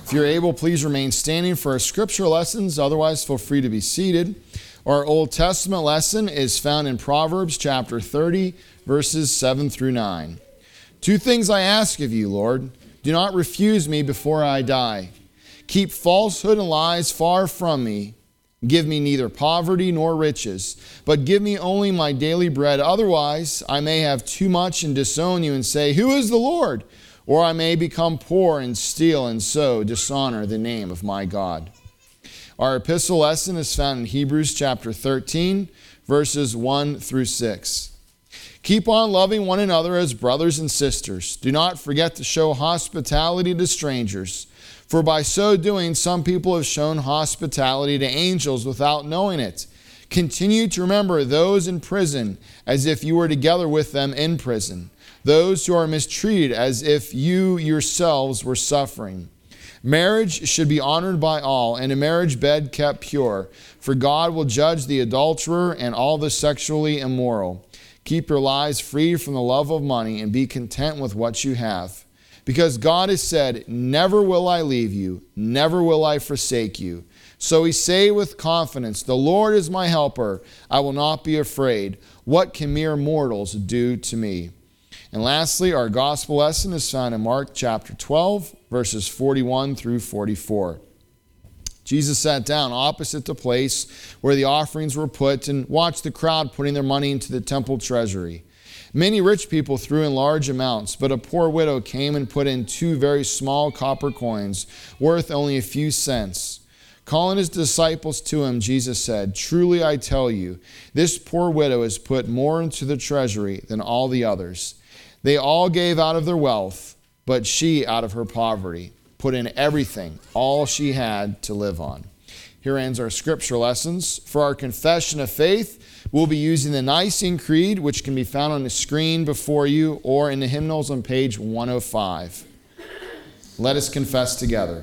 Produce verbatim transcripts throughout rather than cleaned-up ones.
If you're able, please remain standing for our scripture lessons. Otherwise, feel free to be seated. Our Old Testament lesson is found in Proverbs chapter thirty, verses seven through nine. Two things I ask of you, Lord. Do not refuse me before I die. Keep falsehood and lies far from me. Give me neither poverty nor riches, but give me only my daily bread. Otherwise, I may have too much and disown you and say, who is the Lord? Or I may become poor and steal and so dishonor the name of my God. Our epistle lesson is found in Hebrews chapter thirteen, verses one through six. Keep on loving one another as brothers and sisters. Do not forget to show hospitality to strangers, for by so doing some people have shown hospitality to angels without knowing it. Continue to remember those in prison as if you were together with them in prison, those who are mistreated as if you yourselves were suffering. Marriage should be honored by all, and a marriage bed kept pure, for God will judge the adulterer and all the sexually immoral. Keep your lives free from the love of money and be content with what you have. Because God has said, never will I leave you, never will I forsake you. So we say with confidence, the Lord is my helper, I will not be afraid. What can mere mortals do to me? And lastly, our gospel lesson is found in Mark chapter twelve, verses forty-one through forty-four. Jesus sat down opposite the place where the offerings were put and watched the crowd putting their money into the temple treasury. Many rich people threw in large amounts, but a poor widow came and put in two very small copper coins, worth only a few cents. Calling his disciples to him, Jesus said, truly I tell you, this poor widow has put more into the treasury than all the others. They all gave out of their wealth, but she out of her poverty put in everything, all she had to live on. Here ends our scripture lessons. For our confession of faith, we'll be using the Nicene Creed, which can be found on the screen before you or in the hymnals on page one oh five. Let us confess together.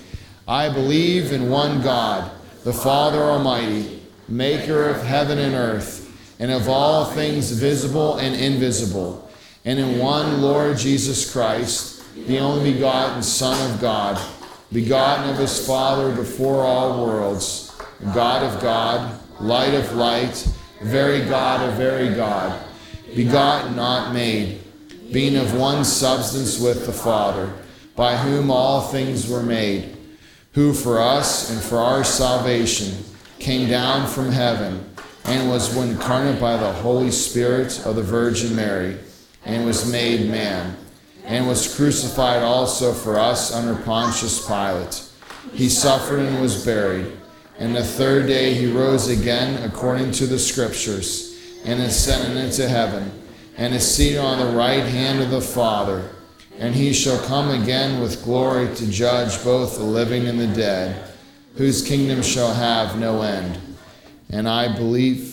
I believe in one God, the Father Almighty, maker of heaven and earth, and of all things visible and invisible, and in one Lord Jesus Christ, the only begotten Son of God, begotten of his Father before all worlds, God of God, light of light, very God of very God, begotten, not made, being of one substance with the Father, by whom all things were made, who for us and for our salvation came down from heaven and was incarnate by the Holy Spirit of the Virgin Mary, and was made man, and was crucified also for us under Pontius Pilate. He suffered and was buried, and the third day he rose again according to the Scriptures, and ascended into heaven, and is seated on the right hand of the Father. And he shall come again with glory to judge both the living and the dead, whose kingdom shall have no end. And I believe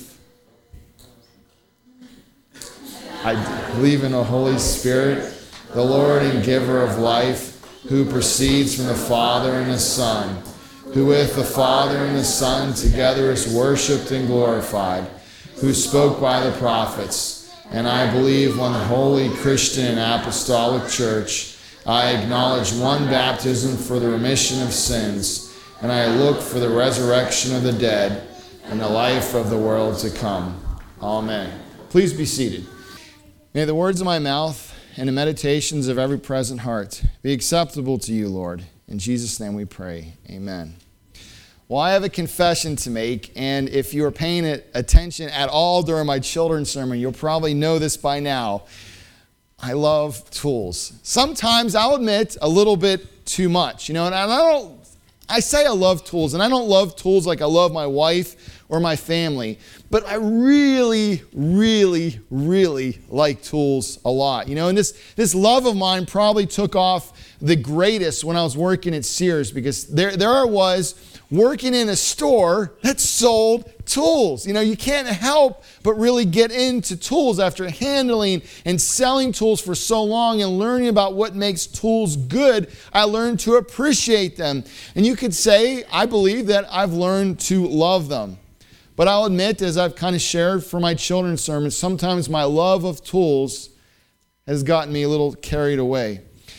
I believe in the Holy Spirit, the Lord and giver of life, who proceeds from the Father and the Son, who with the Father and the Son together is worshipped and glorified, who spoke by the prophets. And I believe one holy Christian and apostolic church. I acknowledge one baptism for the remission of sins, and I look for the resurrection of the dead and the life of the world to come. Amen. Please be seated. May the words of my mouth and the meditations of every present heart be acceptable to you, Lord. In Jesus' name we pray. Amen. Well, I have a confession to make, and if you are paying attention at all during my children's sermon, you'll probably know this by now. I love tools. Sometimes, I'll admit, a little bit too much. You know, and I don't, I say I love tools, and I don't love tools like I love my wife or my family, but I really, really, really like tools a lot. You know, and this, this love of mine probably took off the greatest when I was working at Sears, because there, there I was working in a store that sold tools. You know, you can't help but really get into tools after handling and selling tools for so long and learning about what makes tools good. I learned to appreciate them. And you could say, I believe that I've learned to love them. But I'll admit, as I've kind of shared for my children's sermons, sometimes my love of tools has gotten me a little carried away.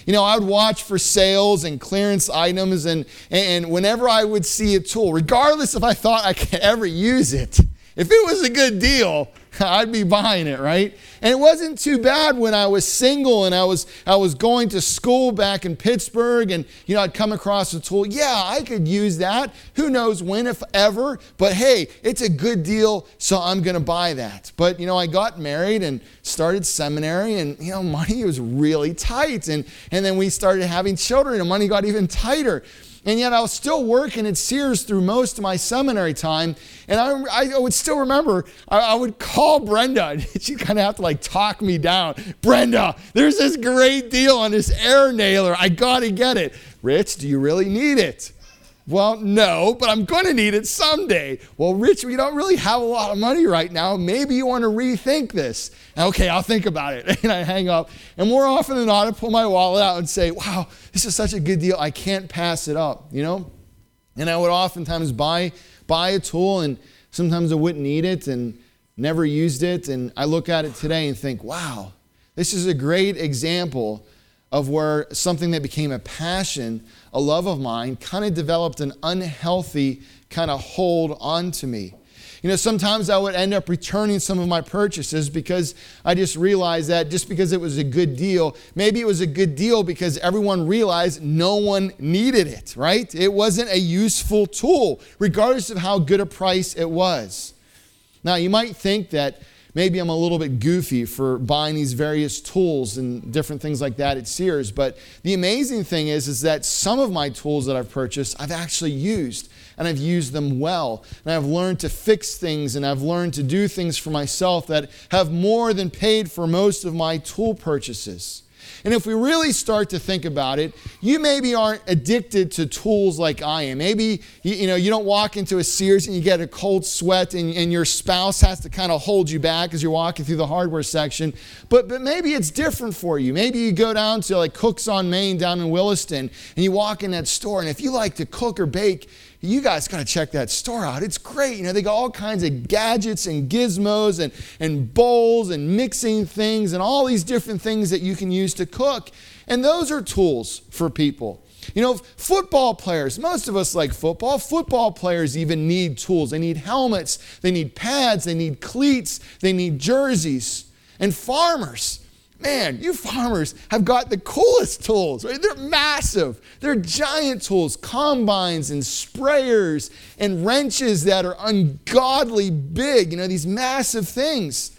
You know, I would watch for sales and clearance items, and, and whenever I would see a tool, regardless if I thought I could ever use it, if it was a good deal, I'd be buying it, right? And it wasn't too bad when I was single and I was I was going to school back in Pittsburgh, and you know, I'd come across a tool. Yeah, I could use that. Who knows when, if ever, but hey, it's a good deal, so I'm going to buy that. But you know, I got married and started seminary, and you know, money was really tight, and and then we started having children, and money got even tighter. And yet I was still working at Sears through most of my seminary time. And I, I would still remember, I, I would call Brenda, and she'd kind of have to like talk me down. Brenda, there's this great deal on this air nailer. I got to get it. Rich, do you really need it? Well, no, but I'm going to need it someday. Well, Rich, we don't really have a lot of money right now. Maybe you want to rethink this. Okay, I'll think about it. And I hang up. And more often than not, I pull my wallet out and say, wow, this is such a good deal. I can't pass it up, you know? And I would oftentimes buy, buy a tool, and sometimes I wouldn't need it and never used it. And I look at it today and think, wow, this is a great example of where something that became a passion, a love of mine, kind of developed an unhealthy kind of hold onto me. You know, sometimes I would end up returning some of my purchases because I just realized that just because it was a good deal, maybe it was a good deal because everyone realized no one needed it, right? It wasn't a useful tool, regardless of how good a price it was. Now, you might think that maybe I'm a little bit goofy for buying these various tools and different things like that at Sears, but the amazing thing is, is that some of my tools that I've purchased, I've actually used, and I've used them well, and I've learned to fix things, and I've learned to do things for myself that have more than paid for most of my tool purchases. And if we really start to think about it, you maybe aren't addicted to tools like I am. Maybe you, you know, you don't walk into a Sears and you get a cold sweat, and, and your spouse has to kind of hold you back as you're walking through the hardware section. But, but maybe it's different for you. Maybe you go down to like Cook's on Main down in Williston, and you walk in that store, and if you like to cook or bake, you guys got to check that store out. It's great. You know, they got all kinds of gadgets and gizmos and, and bowls and mixing things and all these different things that you can use to cook. And those are tools for people. You know, football players, most of us like football. Football players even need tools. They need helmets. They need pads. They need cleats. They need jerseys. And farmers, man, you farmers have got the coolest tools, right? They're massive. They're giant tools, combines and sprayers and wrenches that are ungodly big, you know, these massive things.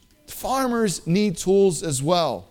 Farmers need tools as well.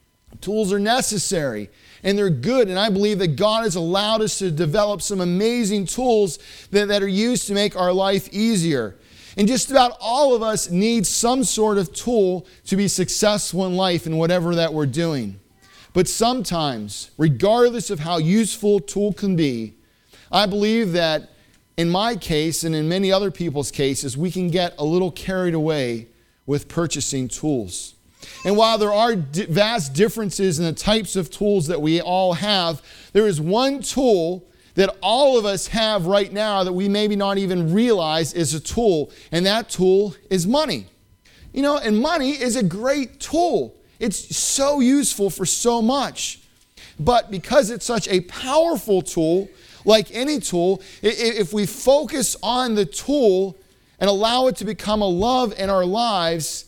Tools are necessary and they're good, and I believe that God has allowed us to develop some amazing tools that, that are used to make our life easier. And just about all of us need some sort of tool to be successful in life in whatever that we're doing. But sometimes, regardless of how useful a tool can be, I believe that in my case and in many other people's cases, we can get a little carried away with purchasing tools. And while there are d- vast differences in the types of tools that we all have, there is one tool that all of us have right now that we maybe not even realize is a tool, and that tool is money. You know, and money is a great tool. It's so useful for so much. But because it's such a powerful tool, like any tool, if we focus on the tool and allow it to become a love in our lives,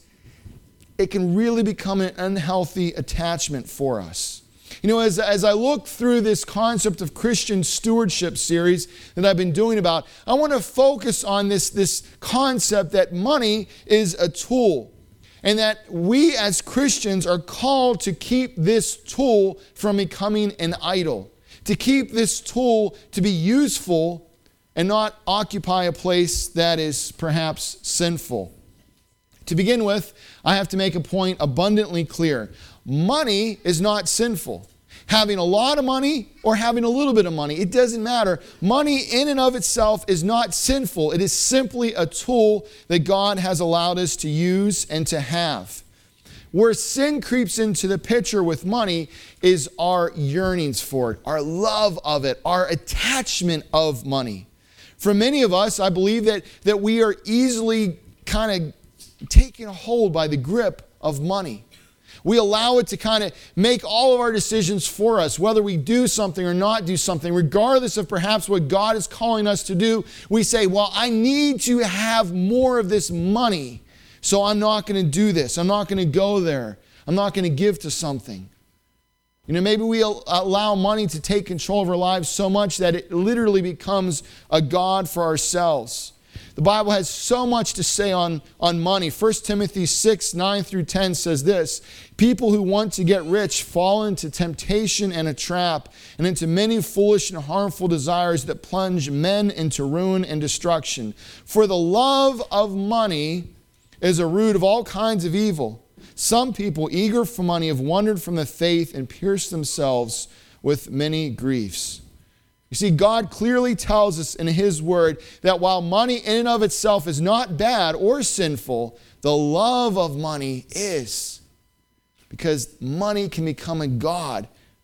it can really become an unhealthy attachment for us. You know, as, as I look through this concept of Christian stewardship series that I've been doing about, I want to focus on this, this concept that money is a tool, and that we as Christians are called to keep this tool from becoming an idol, to keep this tool to be useful and not occupy a place that is perhaps sinful. To begin with, I have to make a point abundantly clear. Money is not sinful. Having a lot of money or having a little bit of money, it doesn't matter. Money in and of itself is not sinful. It is simply a tool that God has allowed us to use and to have. Where sin creeps into the picture with money is our yearnings for it, our love of it, our attachment of money. For many of us, I believe that, that we are easily kind of taken a hold by the grip of money. We allow it to kind of make all of our decisions for us, whether we do something or not do something, regardless of perhaps what God is calling us to do. We say, well, I need to have more of this money, so I'm not going to do this. I'm not going to go there. I'm not going to give to something. You know, maybe we allow money to take control of our lives so much that it literally becomes a god for ourselves. The Bible has so much to say on, on money. First Timothy six, nine through ten says this: people who want to get rich fall into temptation and a trap, and into many foolish and harmful desires that plunge men into ruin and destruction. For the love of money is a root of all kinds of evil. Some people, eager for money, have wandered from the faith and pierced themselves with many griefs. You see, God clearly tells us in His Word that while money in and of itself is not bad or sinful, the love of money is. Because money can become a god.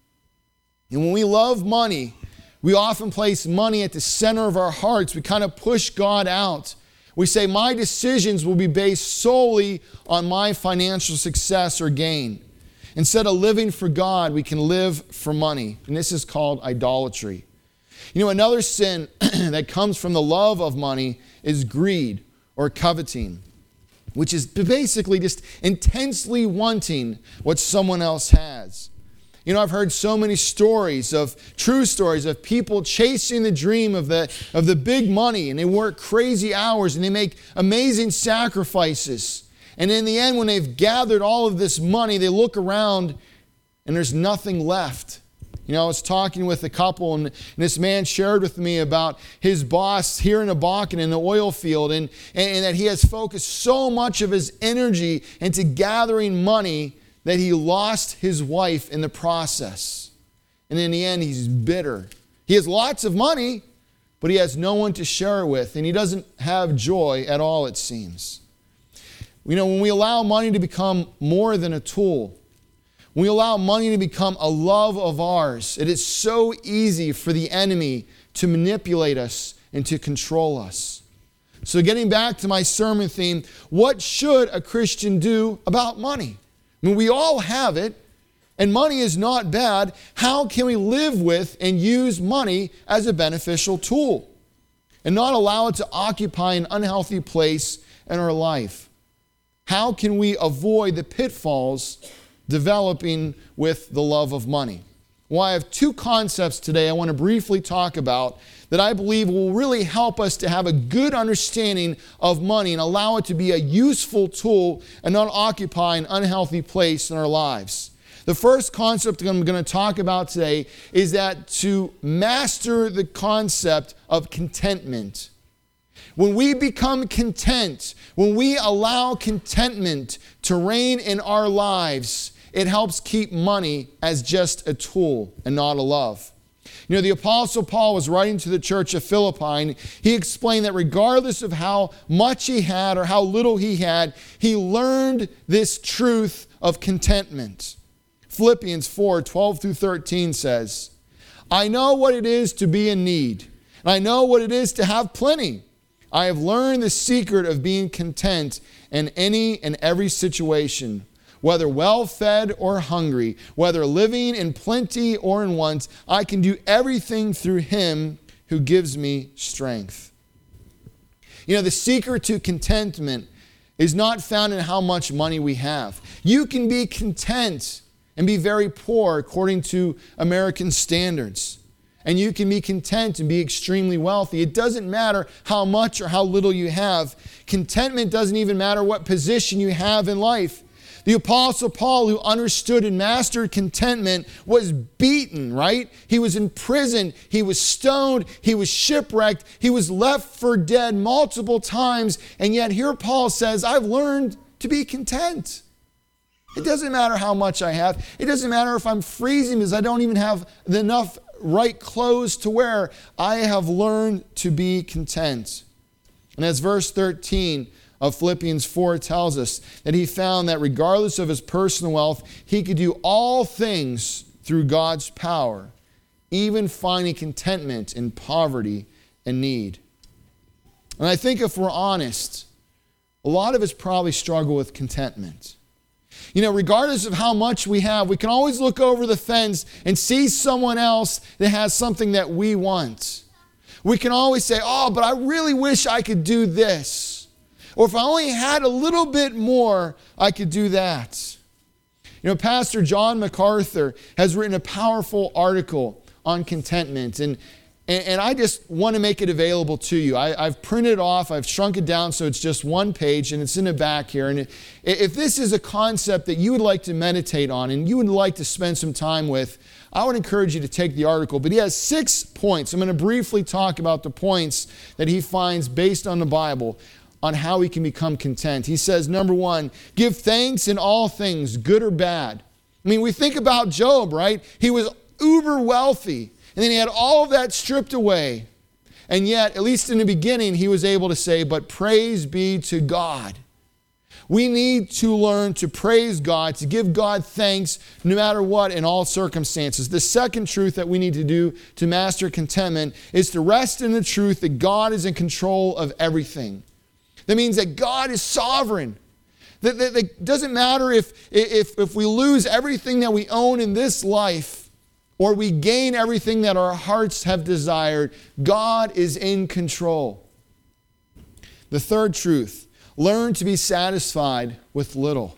And when we love money, we often place money at the center of our hearts. We kind of push God out. We say, my decisions will be based solely on my financial success or gain. Instead of living for God, we can live for money. And this is called idolatry. You know, another sin that comes from the love of money is greed or coveting, which is basically just intensely wanting what someone else has. You know, I've heard so many stories of, true stories of people chasing the dream of the, of the big money, and they work crazy hours and they make amazing sacrifices. And in the end, when they've gathered all of this money, they look around and there's nothing left. You know, I was talking with a couple, and this man shared with me about his boss here in the Bakken in the oil field, and, and that he has focused so much of his energy into gathering money that he lost his wife in the process. And in the end, he's bitter. He has lots of money, but he has no one to share it with, and he doesn't have joy at all, it seems. You know, when we allow money to become more than a tool, when we allow money to become a love of ours, it is so easy for the enemy to manipulate us and to control us. So getting back to my sermon theme, what should a Christian do about money? I mean, we all have it, and money is not bad. How can we live with and use money as a beneficial tool and not allow it to occupy an unhealthy place in our life? How can we avoid the pitfalls developing with the love of money? Well, I have two concepts today I want to briefly talk about that I believe will really help us to have a good understanding of money and allow it to be a useful tool and not occupy an unhealthy place in our lives. The first concept I'm going to talk about today is that to master the concept of contentment. When we become content, when we allow contentment to reign in our lives, it helps keep money as just a tool and not a love. You know, the Apostle Paul was writing to the church of Philippi, and he explained that regardless of how much he had or how little he had, he learned this truth of contentment. Philippians four, twelve through thirteen says, I know what it is to be in need, and I know what it is to have plenty. I have learned the secret of being content in any and every situation, whether well-fed or hungry, whether living in plenty or in want. I can do everything through Him who gives me strength. You know, the secret to contentment is not found in how much money we have. You can be content and be very poor according to American standards. And you can be content and be extremely wealthy. It doesn't matter how much or how little you have. Contentment doesn't even matter what position you have in life. The Apostle Paul, who understood and mastered contentment, was beaten, right? He was in prison. He was stoned. He was shipwrecked. He was left for dead multiple times. And yet here Paul says, I've learned to be content. It doesn't matter how much I have. It doesn't matter if I'm freezing because I don't even have enough right clothes to wear. I have learned to be content. And as verse thirteen of Philippians four tells us, that he found that regardless of his personal wealth, he could do all things through God's power, even finding contentment in poverty and need. And I think if we're honest, a lot of us probably struggle with contentment. You know, regardless of how much we have, we can always look over the fence and see someone else that has something that we want. We can always say, oh, but I really wish I could do this. Or if I only had a little bit more, I could do that. You know, Pastor John MacArthur has written a powerful article on contentment, and And, and I just want to make it available to you. I, I've printed it off. I've shrunk it down so it's just one page, and it's in the back here. And if this is a concept that you would like to meditate on and you would like to spend some time with, I would encourage you to take the article. But he has six points. I'm going to briefly talk about the points that he finds based on the Bible on how we can become content. He says, number one, give thanks in all things, good or bad. I mean, we think about Job, right? He was uber wealthy. And then he had all of that stripped away. And yet, at least in the beginning, he was able to say, but praise be to God. We need to learn to praise God, to give God thanks no matter what in all circumstances. The second truth that we need to do to master contentment is to rest in the truth that God is in control of everything. That means that God is sovereign. That, that, that it doesn't matter if, if, if we lose everything that we own in this life, or we gain everything that our hearts have desired, God is in control. The third truth, learn to be satisfied with little.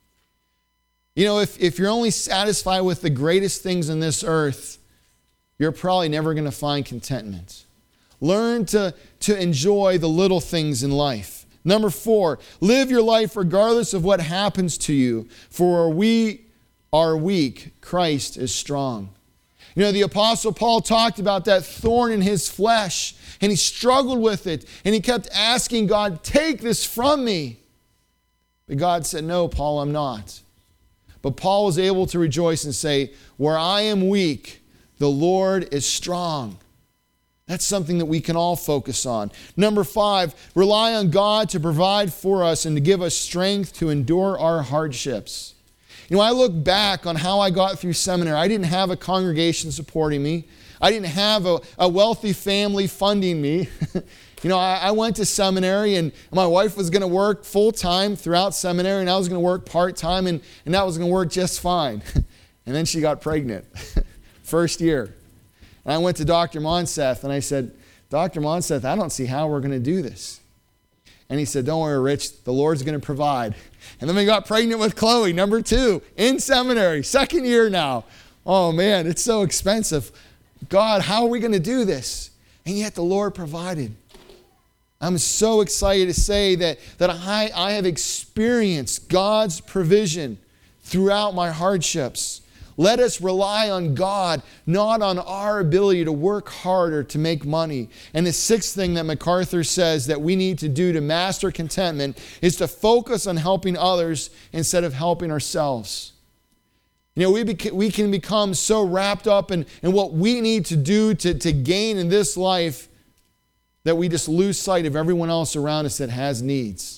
You know, if, if you're only satisfied with the greatest things in this earth, you're probably never going to find contentment. Learn to, to enjoy the little things in life. Number four, live your life regardless of what happens to you. For where we are weak, Christ is strong. You know, the Apostle Paul talked about that thorn in his flesh, and he struggled with it, and he kept asking God, take this from me. But God said, no, Paul, I'm not. But Paul was able to rejoice and say, where I am weak, the Lord is strong. That's something that we can all focus on. Number five, rely on God to provide for us and to give us strength to endure our hardships. You know, I look back on how I got through seminary. I didn't have a congregation supporting me. I didn't have a, a wealthy family funding me. You know, I, I went to seminary, and my wife was going to work full-time throughout seminary, and I was going to work part-time, and, and that was going to work just fine. And then she got pregnant, first year. And I went to Doctor Monseth, and I said, Doctor Monseth, I don't see how we're going to do this. And he said, don't worry, Rich, the Lord's going to provide. And then we got pregnant with Chloe, number two, in seminary, second year now. Oh man, it's so expensive. God, how are we going to do this? And yet the Lord provided. I'm so excited to say that, that I, I have experienced God's provision throughout my hardships. Let us rely on God, not on our ability to work harder to make money. And the sixth thing that MacArthur says that we need to do to master contentment is to focus on helping others instead of helping ourselves. You know, we, beca- we can become so wrapped up in, in what we need to do to, to gain in this life that we just lose sight of everyone else around us that has needs.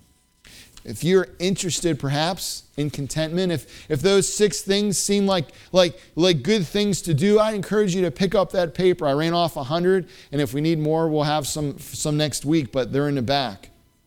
If you're interested perhaps in contentment, if, if those six things seem like, like, like good things to do, I encourage you to pick up that paper. I ran off a hundred, and if we need more, we'll have some, some next week, but they're in the back.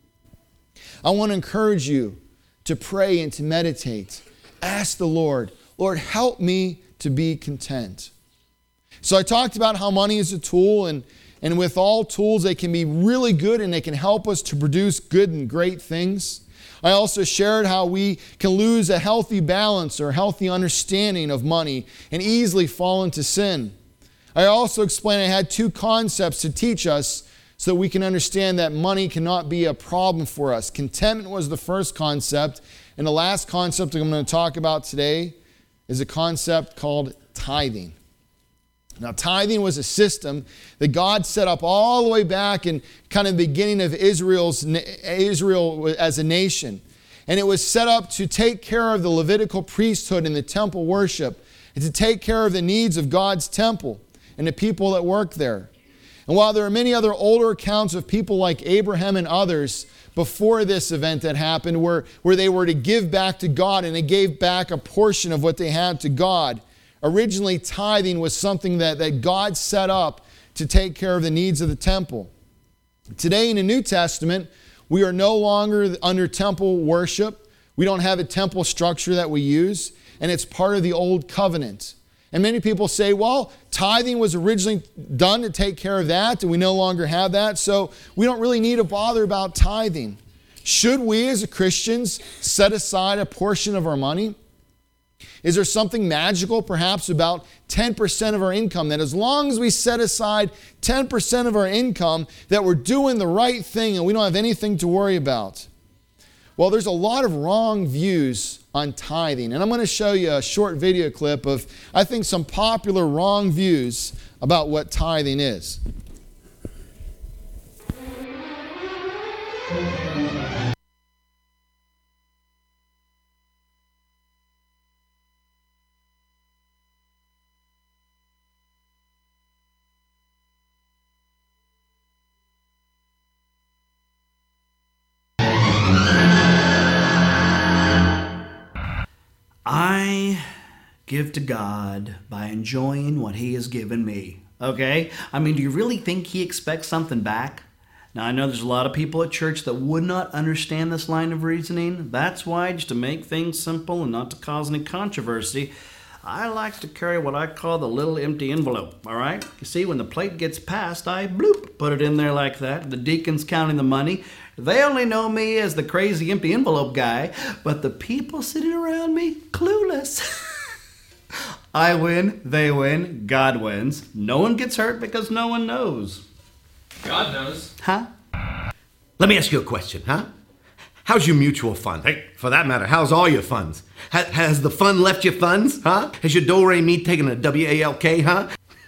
I want to encourage you to pray and to meditate. Ask the Lord, Lord, help me to be content. So I talked about how money is a tool, and, and with all tools, they can be really good and they can help us to produce good and great things. I also shared how we can lose a healthy balance or healthy understanding of money and easily fall into sin. I also explained I had two concepts to teach us so that we can understand that money cannot be a problem for us. Contentment was the first concept, and the last concept I'm going to talk about today is a concept called tithing. Now, tithing was a system that God set up all the way back in kind of the beginning of Israel's Israel as a nation. And it was set up to take care of the Levitical priesthood and the temple worship, and to take care of the needs of God's temple and the people that work there. And while there are many other older accounts of people like Abraham and others before this event that happened where, where they were to give back to God, and they gave back a portion of what they had to God, originally, tithing was something that, that God set up to take care of the needs of the temple. Today in the New Testament, we are no longer under temple worship. We don't have a temple structure that we use, and it's part of the old covenant. And many people say, well, tithing was originally done to take care of that, and we no longer have that, so we don't really need to bother about tithing. Should we as Christians set aside a portion of our money? Is there something magical perhaps about ten percent of our income, that as long as we set aside ten percent of our income, that we're doing the right thing and we don't have anything to worry about? Well, there's a lot of wrong views on tithing, and I'm going to show you a short video clip of, I think, some popular wrong views about what tithing is. I give to God by enjoying what He has given me. Okay? I mean, do you really think He expects something back? Now, I know there's a lot of people at church that would not understand this line of reasoning. That's why, just to make things simple and not to cause any controversy, I like to carry what I call the little empty envelope, all right? You see, when the plate gets passed, I bloop, put it in there like that. The deacon's counting the money. They only know me as the crazy empty envelope guy, but the people sitting around me, clueless. I win, they win, God wins. No one gets hurt because no one knows. God knows. Huh? Let me ask you a question, huh? How's your mutual fund? Hey, for that matter, how's all your funds? Ha- has the fund left your funds, huh? Has your do-re-mi taken a W A L K, huh?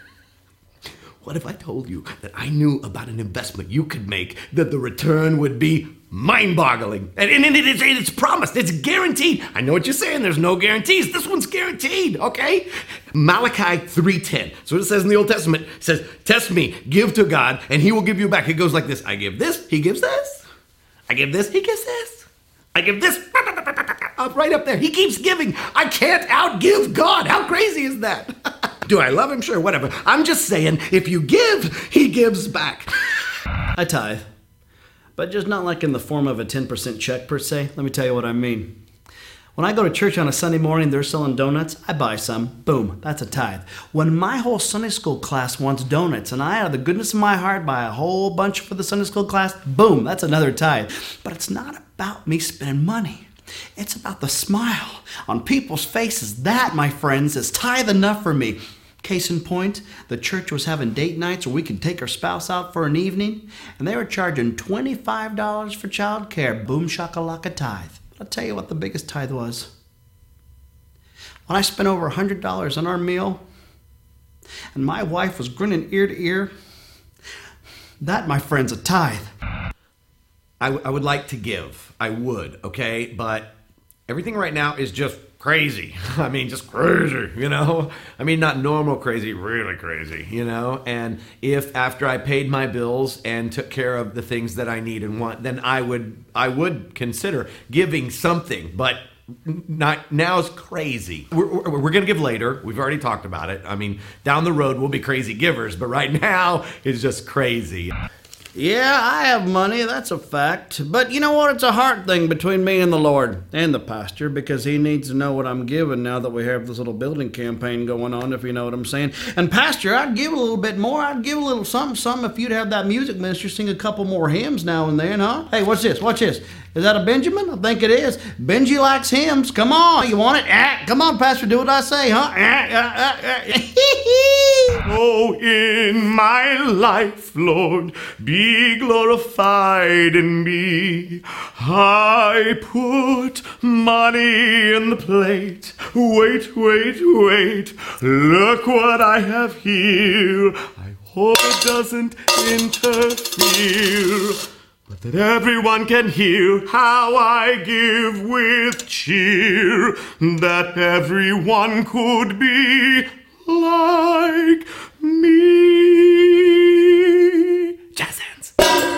What if I told you that I knew about an investment you could make, that the return would be mind-boggling? And, and, and it is, it's promised, it's guaranteed. I know what you're saying, there's no guarantees. This one's guaranteed, okay? Malachi three ten. So what it says in the Old Testament, it says, test me, give to God, and He will give you back. It goes like this: I give this, He gives this. I give this, He gives this. I give this, up right up there. He keeps giving. I can't outgive God. How crazy is that? Do I love Him? Sure, whatever. I'm just saying, if you give, He gives back. I tithe, but just not like in the form of a ten percent check per se. Let me tell you what I mean. When I go to church on a Sunday morning, they're selling donuts, I buy some. Boom, that's a tithe. When my whole Sunday school class wants donuts, and I, out of the goodness of my heart, buy a whole bunch for the Sunday school class, boom, that's another tithe. But it's not about me spending money. It's about the smile on people's faces. That, my friends, is tithe enough for me. Case in point, the church was having date nights where we could take our spouse out for an evening, and they were charging twenty-five dollars for childcare. Boom shakalaka tithe. I'll tell you what the biggest tithe was. When I spent over one hundred dollars on our meal, and my wife was grinning ear to ear, that, my friend's, a tithe. I, w- I would like to give. I would, okay? But everything right now is just crazy. I mean, just crazy, you know? I mean, not normal crazy, really crazy, you know? And if after I paid my bills and took care of the things that I need and want, then I would I would consider giving something. But not now's crazy. We're, we're, we're going to give later. We've already talked about it. I mean, down the road, we'll be crazy givers. But right now, it's just crazy. Yeah, I have money, that's a fact. But you know what? It's a heart thing between me and the Lord and the pastor, because he needs to know what I'm giving now that we have this little building campaign going on, if you know what I'm saying. And pastor, I'd give a little bit more. I'd give a little something, something if you'd have that music minister sing a couple more hymns now and then, huh? Hey, what's this? Watch this. Is that a Benjamin? I think it is. Benji likes hymns. Come on, you want it? Ah, come on, pastor, do what I say, huh? Ah, ah, ah, ah. Oh, in my life, Lord, be glorified in me. I put money in the plate. Wait, wait, wait. Look what I have here. I hope it doesn't interfere, but that everyone can hear how I give with cheer, that everyone could be like me. Jazz hands.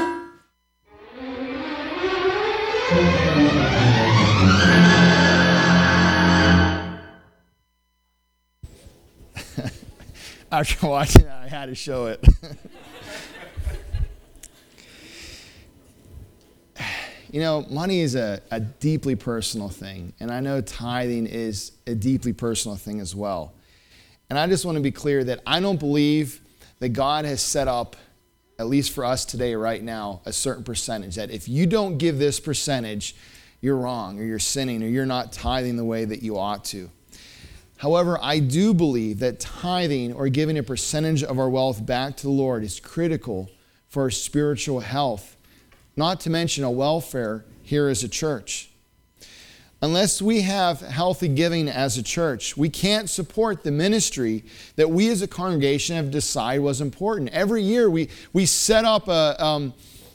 After watching that, I had to show it. you know, money is a, a deeply personal thing. And I know tithing is a deeply personal thing as well. And I just want to be clear that I don't believe that God has set up, at least for us today, right now, a certain percentage. That if you don't give this percentage, you're wrong, or you're sinning, or you're not tithing the way that you ought to. However, I do believe that tithing, or giving a percentage of our wealth back to the Lord, is critical for our spiritual health, not to mention a welfare here as a church. Unless we have healthy giving as a church, we can't support the ministry that we as a congregation have decided was important. Every year we, we set up a, um,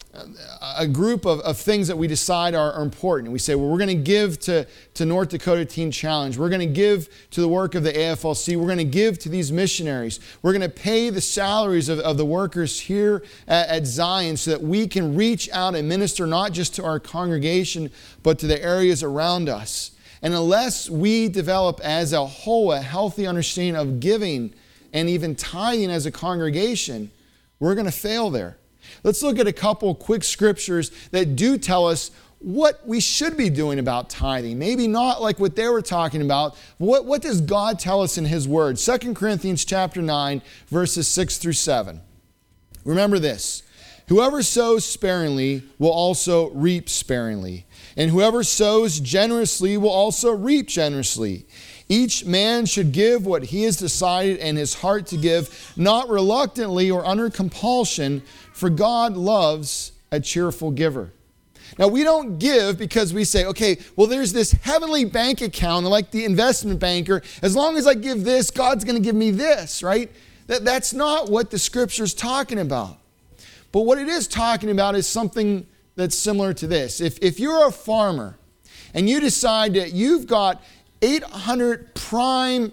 a group of, of things that we decide are, are important. We say, well, we're going to give to, to North Dakota Teen Challenge. We're going to give to the work of the A F L C. We're going to give to these missionaries. We're going to pay the salaries of, of the workers here at, at Zion so that we can reach out and minister not just to our congregation, but to the areas around us. And unless we develop as a whole a healthy understanding of giving and even tithing as a congregation, we're going to fail there. Let's look at a couple quick scriptures that do tell us what we should be doing about tithing. Maybe not like what they were talking about. What, what does God tell us in His Word? Second Corinthians chapter nine, verses six through seven. Remember this. Whoever sows sparingly will also reap sparingly. And whoever sows generously will also reap generously. Each man should give what he has decided in his heart to give, not reluctantly or under compulsion, for God loves a cheerful giver. Now, we don't give because we say, okay, well, there's this heavenly bank account, like the investment banker. As long as I give this, God's going to give me this, right? That, that's not what the Scripture's talking about. But what it is talking about is something that's similar to this. If, if you're a farmer and you decide that you've got eight hundred prime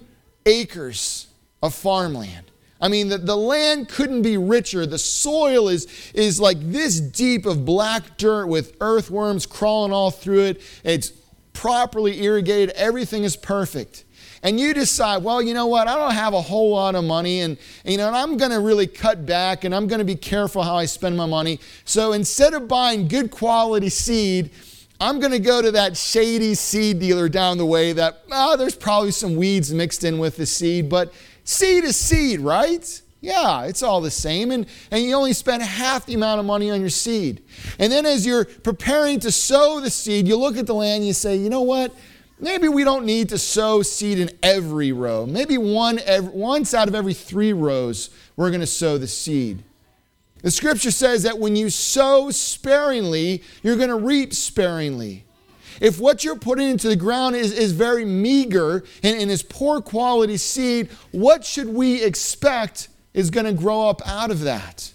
acres of farmland. I mean, the, the land couldn't be richer. The soil is, is like this deep of black dirt with earthworms crawling all through it. It's properly irrigated. Everything is perfect. And you decide, well, you know what? I don't have a whole lot of money, and, you know, and I'm going to really cut back, and I'm going to be careful how I spend my money. So instead of buying good quality seed, I'm going to go to that shady seed dealer down the way that, oh, there's probably some weeds mixed in with the seed, but seed is seed, right? Yeah, it's all the same, and, and you only spend half the amount of money on your seed. And then as you're preparing to sow the seed, you look at the land and you say, you know what? Maybe we don't need to sow seed in every row. Maybe one every, once out of every three rows, we're going to sow the seed. The Scripture says that when you sow sparingly, you're going to reap sparingly. If what you're putting into the ground is, is very meager and, and is poor quality seed, what should we expect is going to grow up out of that?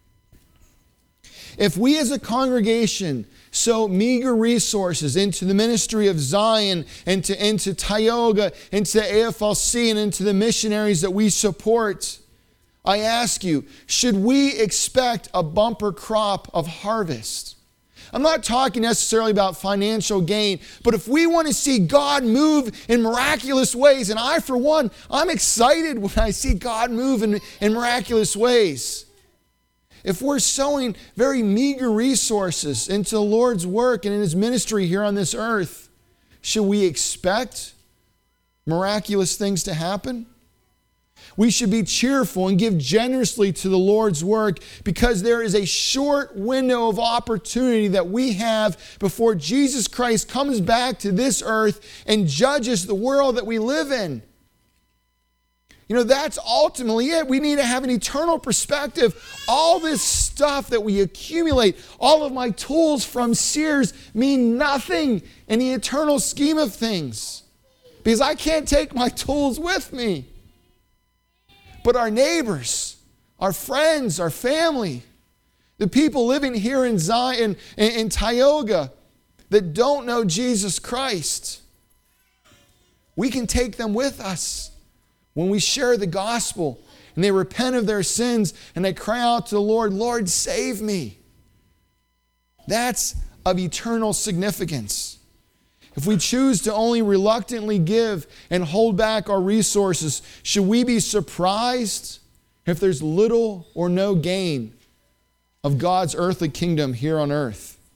If we as a congregation sow meager resources into the ministry of Zion, into, into Tioga, into A F L C, and into the missionaries that we support, I ask you, should we expect a bumper crop of harvest? I'm not talking necessarily about financial gain, but if we want to see God move in miraculous ways, and I, for one, I'm excited when I see God move in, in miraculous ways. If we're sowing very meager resources into the Lord's work and in His ministry here on this earth, should we expect miraculous things to happen? We should be cheerful and give generously to the Lord's work because there is a short window of opportunity that we have before Jesus Christ comes back to this earth and judges the world that we live in. You know, that's ultimately it. We need to have an eternal perspective. All this stuff that we accumulate, all of my tools from Sears mean nothing in the eternal scheme of things because I can't take my tools with me. But our neighbors, our friends, our family, the people living here in Zion, in, in Tioga that don't know Jesus Christ, we can take them with us when we share the gospel and they repent of their sins and they cry out to the Lord, Lord, save me. That's of eternal significance. If we choose to only reluctantly give and hold back our resources, should we be surprised if there's little or no gain of God's earthly kingdom here on earth?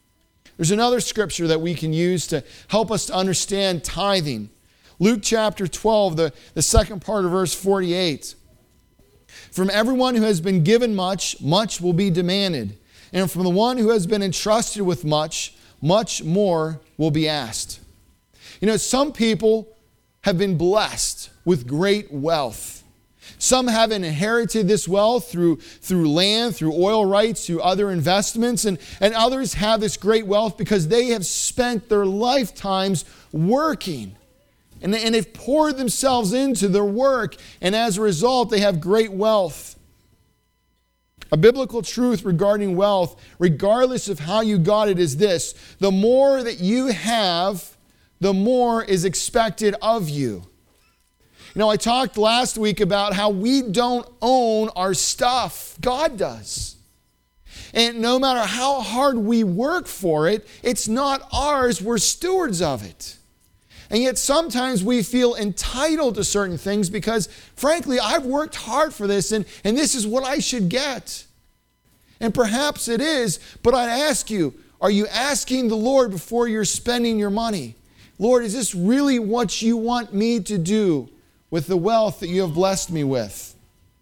There's another scripture that we can use to help us to understand tithing. Luke chapter twelve, the, the second part of verse forty-eight. From everyone who has been given much, much will be demanded. And from the one who has been entrusted with much, much more will be asked. You know, some people have been blessed with great wealth. Some have inherited this wealth through, through land, through oil rights, through other investments, and, and others have this great wealth because they have spent their lifetimes working. And, they, and they've poured themselves into their work, and as a result, they have great wealth. A biblical truth regarding wealth, regardless of how you got it, is this: the more that you have, the more is expected of you. You know, I talked last week about how we don't own our stuff. God does. And no matter how hard we work for it, it's not ours. We're stewards of it. And yet sometimes we feel entitled to certain things because, frankly, I've worked hard for this and, and this is what I should get. And perhaps it is, but I'd ask you, are you asking the Lord before you're spending your money? Lord, is this really what you want me to do with the wealth that you have blessed me with?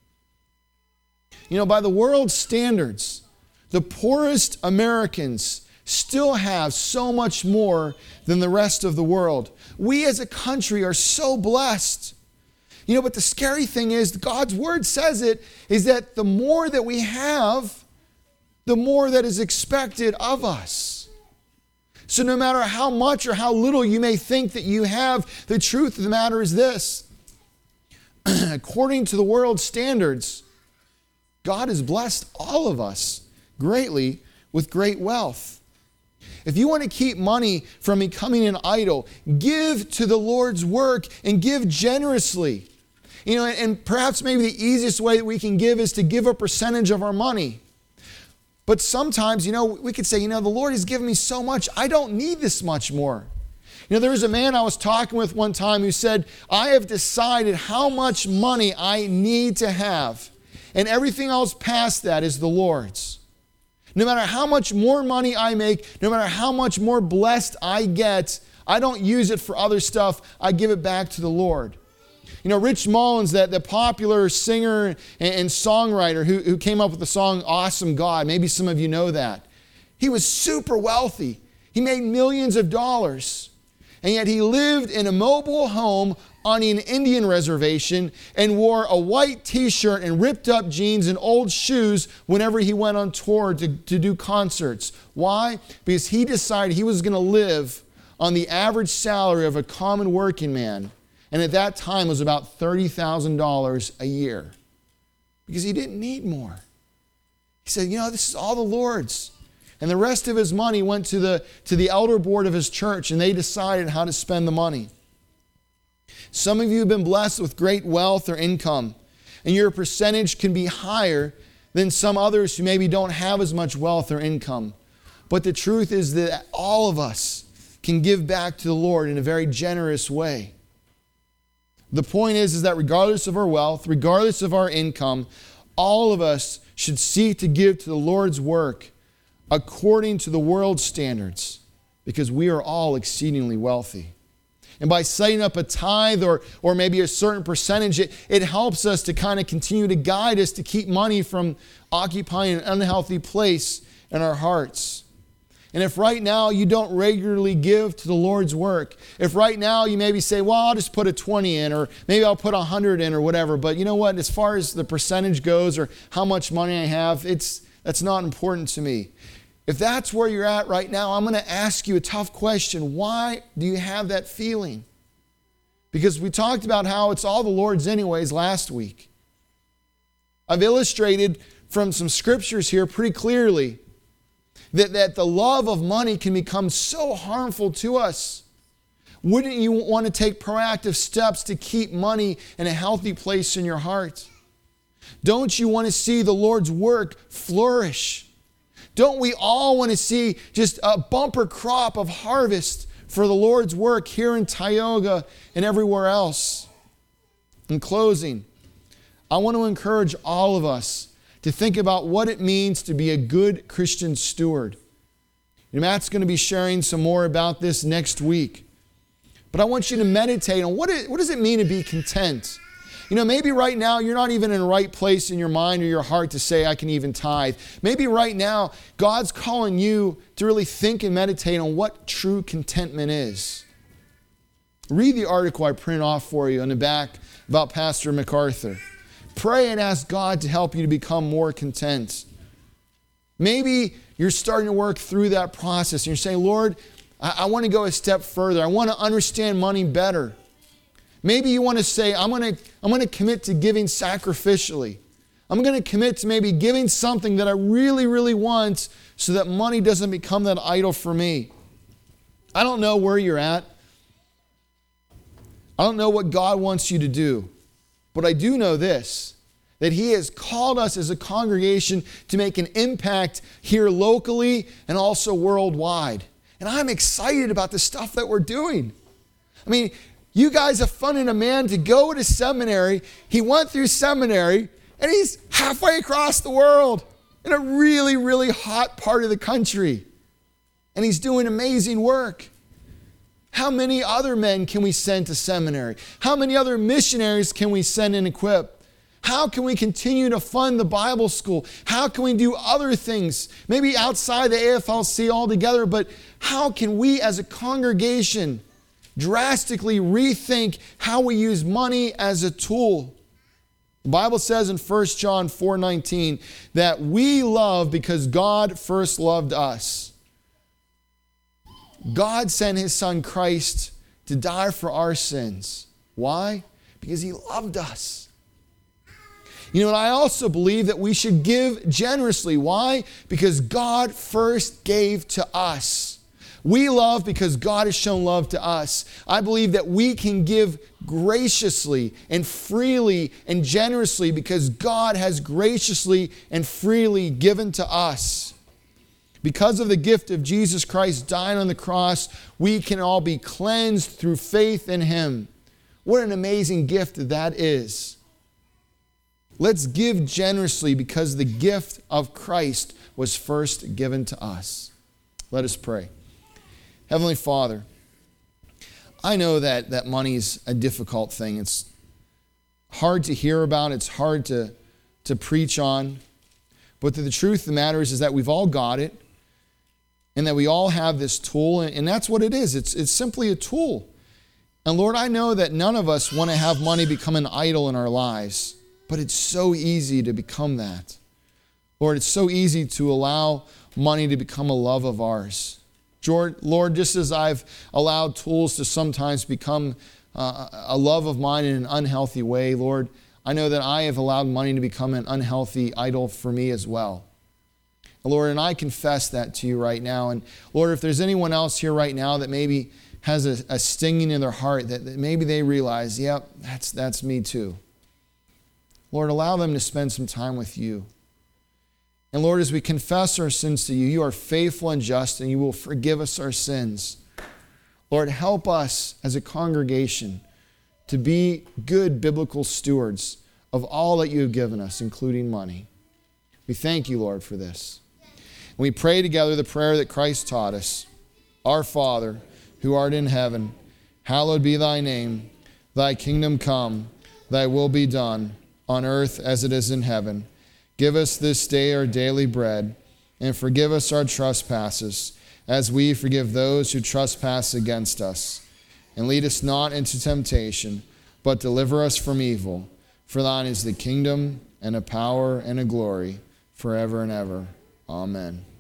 You know, by the world's standards, the poorest Americans still have so much more than the rest of the world. We as a country are so blessed. You know, but the scary thing is, God's word says it, is that the more that we have, the more that is expected of us. So no matter how much or how little you may think that you have, the truth of the matter is this: according to the world's standards, God has blessed all of us greatly with great wealth. If you want to keep money from becoming an idol, give to the Lord's work and give generously. You know, and perhaps maybe the easiest way that we can give is to give a percentage of our money. But sometimes, you know, we could say, you know, the Lord has given me so much, I don't need this much more. You know, there was a man I was talking with one time who said, I have decided how much money I need to have, and everything else past that is the Lord's. No matter how much more money I make, no matter how much more blessed I get, I don't use it for other stuff. I give it back to the Lord. You know, Rich Mullins, that the popular singer and, and songwriter who, who came up with the song Awesome God, maybe some of you know that. He was super wealthy. He made millions of dollars. And yet he lived in a mobile home on an Indian reservation and wore a white t-shirt and ripped up jeans and old shoes whenever he went on tour to, to do concerts. Why? Because he decided he was going to live on the average salary of a common working man. And at that time was about thirty thousand dollars a year. Because he didn't need more. He said, you know, this is all the Lord's. And the rest of his money went to the, to the elder board of his church, and they decided how to spend the money. Some of you have been blessed with great wealth or income, and your percentage can be higher than some others who maybe don't have as much wealth or income. But the truth is that all of us can give back to the Lord in a very generous way. The point is, is that regardless of our wealth, regardless of our income, all of us should seek to give to the Lord's work according to the world's standards, because we are all exceedingly wealthy. And by setting up a tithe or, or maybe a certain percentage, it, it helps us to kind of continue to guide us to keep money from occupying an unhealthy place in our hearts. And if right now you don't regularly give to the Lord's work, if right now you maybe say, well, I'll just put a twenty in, or maybe I'll put a hundred in or whatever, but you know what, as far as the percentage goes or how much money I have, it's that's not important to me. If that's where you're at right now, I'm going to ask you a tough question. Why do you have that feeling? Because we talked about how it's all the Lord's anyways last week. I've illustrated from some scriptures here pretty clearly that, that the love of money can become so harmful to us. Wouldn't you want to take proactive steps to keep money in a healthy place in your heart? Don't you want to see the Lord's work flourish? Don't we all want to see just a bumper crop of harvest for the Lord's work here in Tioga and everywhere else? In closing, I want to encourage all of us to think about what it means to be a good Christian steward. And Matt's going to be sharing some more about this next week. But I want you to meditate on what, it, what does it mean to be content? You know, maybe right now you're not even in the right place in your mind or your heart to say, I can even tithe. Maybe right now God's calling you to really think and meditate on what true contentment is. Read the article I printed off for you on the back about Pastor MacArthur. Pray and ask God to help you to become more content. Maybe you're starting to work through that process and you're saying, Lord, I, I want to go a step further. I want to understand money better. Maybe you want to say, I'm going to, I'm going to commit to giving sacrificially. I'm going to commit to maybe giving something that I really, really want so that money doesn't become that idol for me. I don't know where you're at. I don't know what God wants you to do. But I do know this, that He has called us as a congregation to make an impact here locally and also worldwide. And I'm excited about the stuff that we're doing. I mean, you guys have funded a man to go to seminary. He went through seminary, and he's halfway across the world in a really, really hot part of the country. And he's doing amazing work. How many other men can we send to seminary? How many other missionaries can we send and equip? How can we continue to fund the Bible school? How can we do other things? Maybe outside the A F L C altogether, but how can we as a congregation drastically rethink how we use money as a tool? The Bible says in First John four nineteen that we love because God first loved us. God sent His Son Christ to die for our sins. Why? Because He loved us. You know, and I also believe that we should give generously. Why? Because God first gave to us. We love because God has shown love to us. I believe that we can give graciously and freely and generously because God has graciously and freely given to us. Because of the gift of Jesus Christ dying on the cross, we can all be cleansed through faith in Him. What an amazing gift that is. Let's give generously because the gift of Christ was first given to us. Let us pray. Heavenly Father, I know that, that money is a difficult thing. It's hard to hear about. It's hard to, to preach on. But the truth of the matter is, is that we've all got it. And that we all have this tool. And that's what it is. It's, it's simply a tool. And Lord, I know that none of us want to have money become an idol in our lives. But it's so easy to become that. Lord, it's so easy to allow money to become a love of ours. Lord, just as I've allowed tools to sometimes become uh, a love of mine in an unhealthy way, Lord, I know that I have allowed money to become an unhealthy idol for me as well. Lord, and I confess that to you right now. And Lord, if there's anyone else here right now that maybe has a, a stinging in their heart, that, that maybe they realize, yep, that's, that's me too. Lord, allow them to spend some time with you. And Lord, as we confess our sins to you, you are faithful and just, and you will forgive us our sins. Lord, help us as a congregation to be good biblical stewards of all that you have given us, including money. We thank you, Lord, for this. And we pray together the prayer that Christ taught us. Our Father, who art in heaven, hallowed be thy name. Thy kingdom come, thy will be done, on earth as it is in heaven. Give us this day our daily bread, and forgive us our trespasses, as we forgive those who trespass against us. And lead us not into temptation, but deliver us from evil. For thine is the kingdom, and a power, and a glory, forever and ever. Amen.